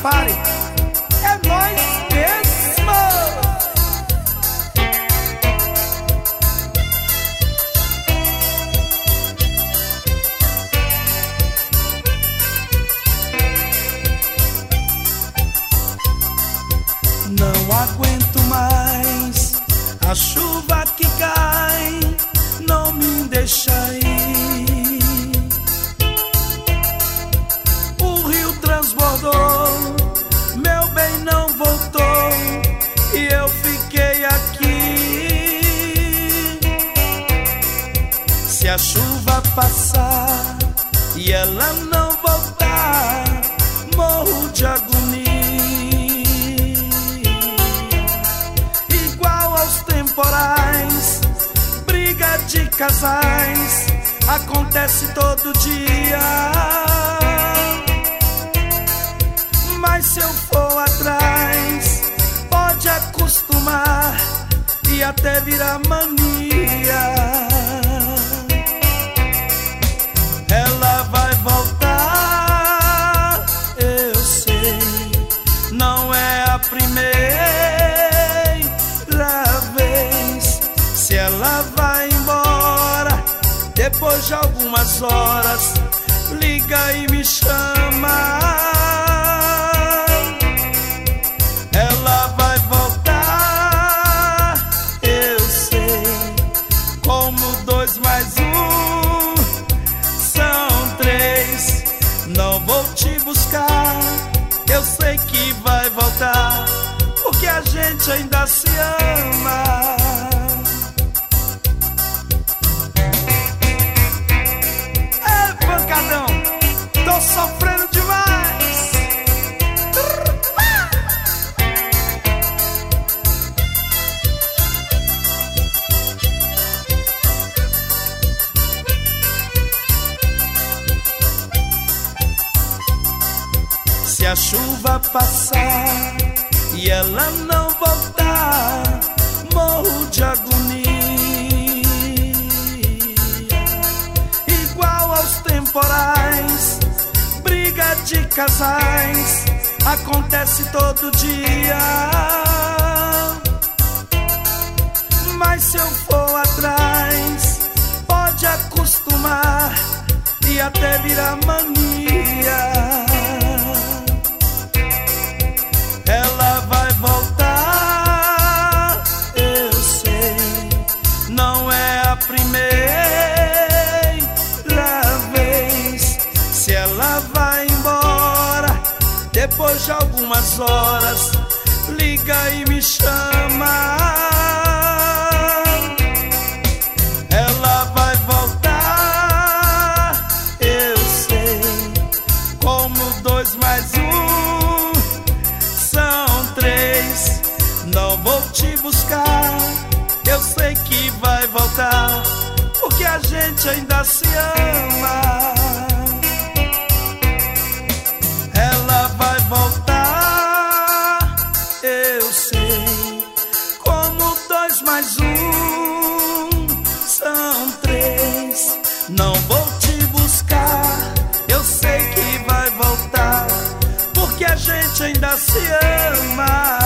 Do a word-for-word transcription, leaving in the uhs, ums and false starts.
Rastafari, é nós mesmo. Não aguento mais a chuva que cai, não me deixa ir. O rio transbordou, meu bem não voltou, e eu fiquei aqui. Se a chuva passar e ela não voltar, morro de agonia. Igual aos temporais, briga de casais, acontece todo dia. Mas se eu for atrás, pode acostumar e até virar mania. Ela vai voltar, eu sei, não é a primeira vez. Se ela vai embora, depois de algumas horas, liga e me chama. Ela vai voltar, eu sei, como dois mais um são três. Não vou te buscar, eu sei que vai voltar, porque a gente ainda se ama. É, pancadão, tô sofrendo demais. Se a chuva passar e ela não voltar, morro de agonia. Igual aos temporais, briga de casais, acontece todo dia. Mas se eu for atrás, pode acostumar e até virar mania. Ela vai voltar, eu sei, não é a primeira vez. Se ela vai embora, depois de algumas horas, liga e me chama. Ela vai voltar, eu sei, como dois mais um são três. Não vou te buscar, eu sei que vai voltar, porque a gente ainda se ama. Ela vai voltar, eu sei, como dois mais um são três. Não vou te buscar, eu sei que vai voltar, porque a gente ainda se ama.